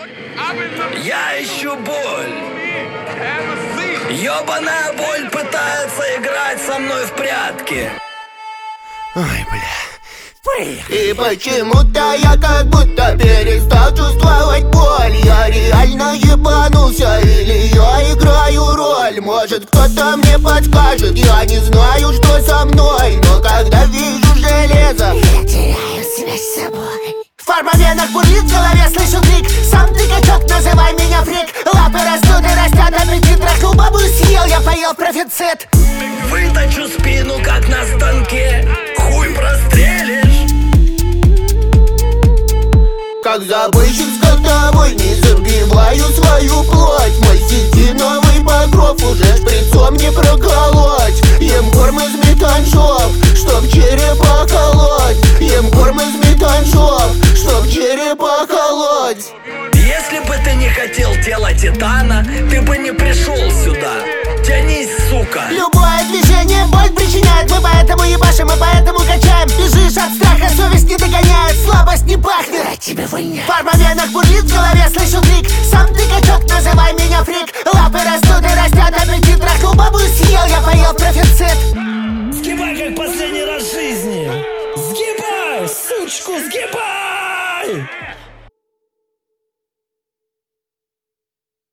Я ищу боль. Ёбаная боль пытается играть со мной в прятки. Ой, бля. И почему-то я как будто перестал чувствовать боль. Я реально ебанулся или я играю роль? Может кто-то мне подскажет, я не знаю, что со мной. Но когда вижу железо, я теряю связь с собой. в фармавенах бурлит в голове, слышу крик: сам ты качок, называй меня фрик. Лапы растут и растят, аппетит трахнул, бабу съел, я поел профицит. Выточу спину, как на станке. Хуй прострелишь. Как забойщик скотовой, не забиваю свою плоть. Мой сетиновый покров уже шприцом не проколоть. Ем корм из метаншов, чтоб черепа колоть. Ем корм из метаншов, чтоб черепа колоть. Если бы ты не хотел тела титана, ты бы не пришел сюда. Тянись, сука. Любое движение боль причиняет. Мы поэтому ебашим, мы поэтому качаем. Бежишь от страха, совесть не догоняет, слабость не пахнет, от тебя воняет. В фармавенах бурлит в голове, слышу крик: сам ты качок, называй меня фрик. Лапы растут и растят, аппетит трахнул, бабу съел, я поел профицит. Сгибай, как последний раз в жизни. Сгибай, сучку, сгибай.